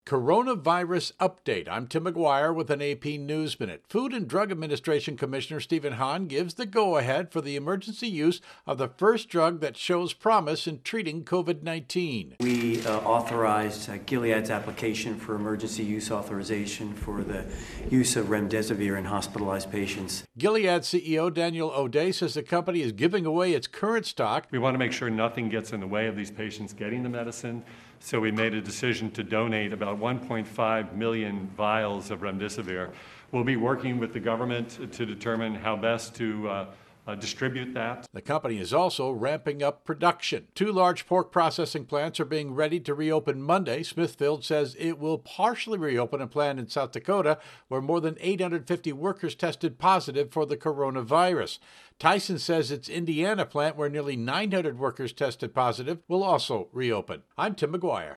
Coronavirus update. I'm Tim McGuire with an AP News Minute. Food and Drug Administration Commissioner Stephen Hahn gives the go-ahead for the emergency use of the first drug that shows promise in treating COVID-19. We authorized Gilead's application for emergency use authorization for the use of remdesivir in hospitalized patients. Gilead CEO Daniel O'Day says the company is giving away its current stock. We want to make sure nothing gets in the way of these patients getting the medicine, so we made a decision to donate about 1.5 million vials of remdesivir. We'll be working with the government to determine how best to distribute that. The company is also ramping up production. 2 large pork processing plants are being ready to reopen Monday. Smithfield says it will partially reopen a plant in South Dakota where more than 850 workers tested positive for the coronavirus. Tyson says its Indiana plant, where nearly 900 workers tested positive, will also reopen. I'm Tim McGuire.